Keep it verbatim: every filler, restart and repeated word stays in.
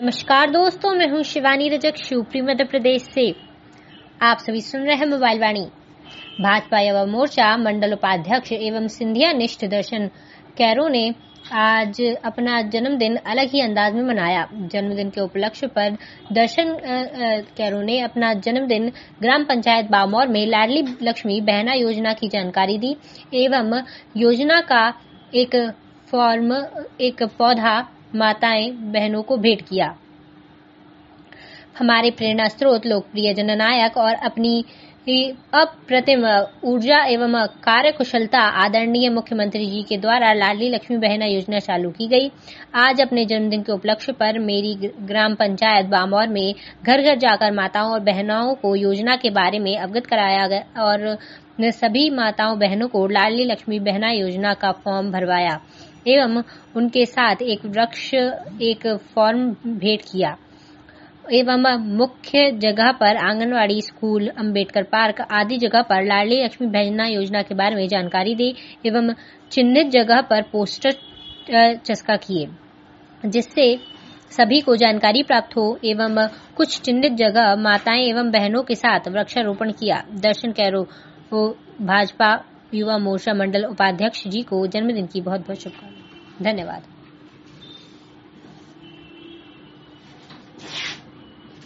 नमस्कार दोस्तों, मैं हूं शिवानी रजक शिवपुरी मध्य प्रदेश से। आप सभी सुन रहे हैं मोबाइल वाणी। भाजपा युवा मोर्चा मंडल उपाध्यक्ष एवं सिंधिया निष्ठ दर्शन कैरो ने आज अपना जन्मदिन अलग ही अंदाज में मनाया। जन्मदिन के उपलक्ष्य पर दर्शन कैरो ने अपना जन्मदिन ग्राम पंचायत बामौर में लाडली लक्ष्मी बहना योजना की जानकारी दी एवं योजना का एक फॉर्म एक पौधा माताएं बहनों को भेंट किया। हमारे प्रेरणा स्रोत लोकप्रिय जननायक और अपनी अप्रतिम ऊर्जा एवं कार्य कुशलता आदरणीय मुख्यमंत्री जी के द्वारा लाडली लक्ष्मी बहना योजना चालू की गई। आज अपने जन्मदिन के उपलक्ष्य पर मेरी ग्राम पंचायत बामौर में घर घर जाकर माताओं और बहनों को योजना के बारे में अवगत कराया गया और सभी माताओं बहनों को लाडली लक्ष्मी बहना योजना का फॉर्म भरवाया एवं उनके साथ एक वृक्ष एक फॉर्म भेंट किया एवं मुख्य जगह पर आंगनवाड़ी, स्कूल, अंबेडकर पार्क आदि जगह पर लाडली लक्ष्मी बहना योजना के बारे में जानकारी दी एवं चिन्हित जगह पर पोस्टर चस्का किए जिससे सभी को जानकारी प्राप्त हो एवं कुछ चिन्हित जगह माताएं एवं बहनों के साथ वृक्षारोपण किया। दर्शन कैरो भाजपा युवा मोर्चा मंडल उपाध्यक्ष जी को जन्मदिन की बहुत बहुत शुभकामनाएं। धन्यवाद।